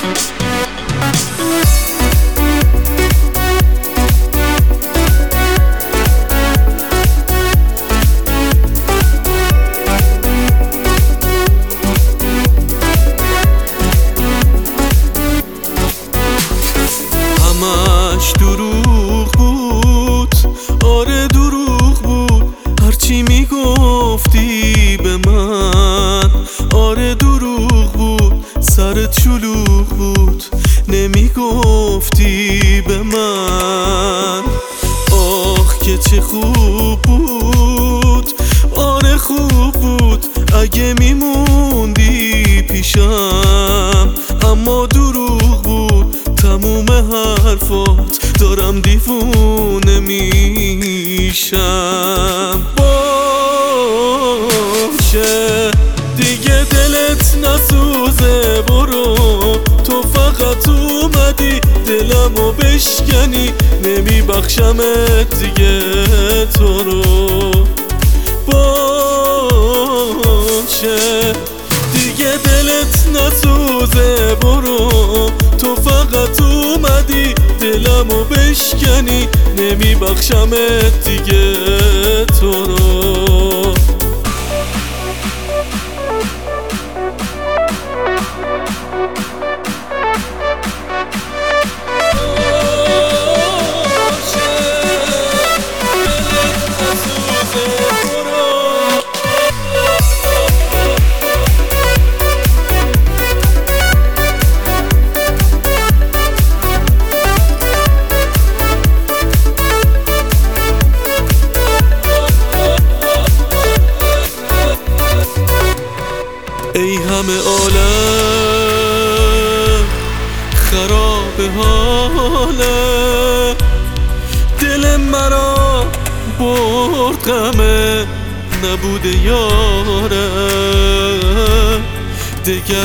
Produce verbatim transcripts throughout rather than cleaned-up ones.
همش دروغ بود، آره دروغ بود، هرچی میگفتی به من. آره دروغ بود، سرت شلوغ بود، نمیگفتی به من. آخ که چه خوب بود، آره خوب بود اگه میموندی پیشم. اما دروغ بود تموم حرفات، دارم دیوونه میشم. باشه دیگه دلت نسوزه، برو تو فقط اومدی دلمو بشکنی، نمیبخشمت دیگه تو رو. باشه دیگه دلت نسوزه، برو تو فقط اومدی دلمو بشکنی، نمیبخشمت دیگه تو رو. ای همه عالم خراب حاله، دل مرا برد غمه نبوده یاره، دگر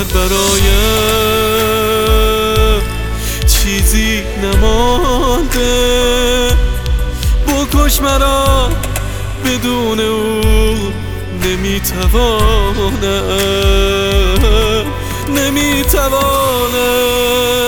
برایم چیزی نمانده. بکش مرا بدون او نمیتوانم، نمیتوانم.